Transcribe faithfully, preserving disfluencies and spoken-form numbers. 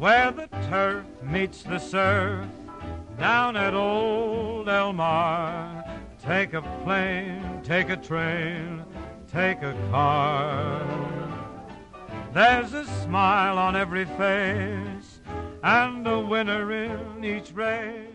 where the turf meets the surf, down at old El Mar. Take a plane, take a train, take a car. There's a smile on every face and a winner in each race.